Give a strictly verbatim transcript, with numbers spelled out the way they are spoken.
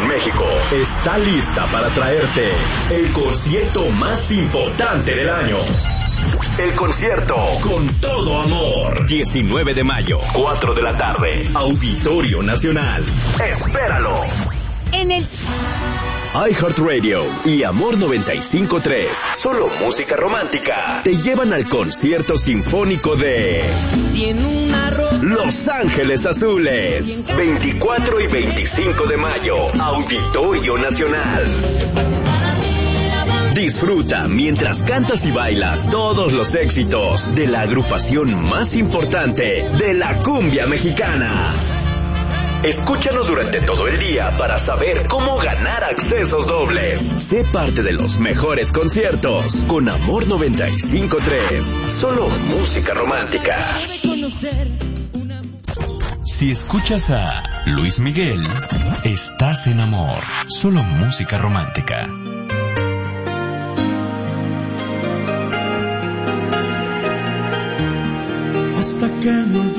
en México está lista para traerte el concierto más importante del año. El concierto Con Todo Amor. diecinueve de mayo, cuatro de la tarde. Auditorio Nacional. Espéralo. En el iHeartRadio y Amor noventa y cinco punto tres, solo música romántica, te llevan al concierto sinfónico de Los Ángeles Azules. veinticuatro y veinticinco de mayo, Auditorio Nacional. Disfruta mientras cantas y bailas todos los éxitos de la agrupación más importante de la cumbia mexicana. Escúchanos durante todo el día para saber cómo ganar accesos dobles. Sé parte de los mejores conciertos con Amor noventa y cinco punto tres. Solo música romántica. Si escuchas a Luis Miguel, estás en Amor. Solo música romántica. Hasta que nos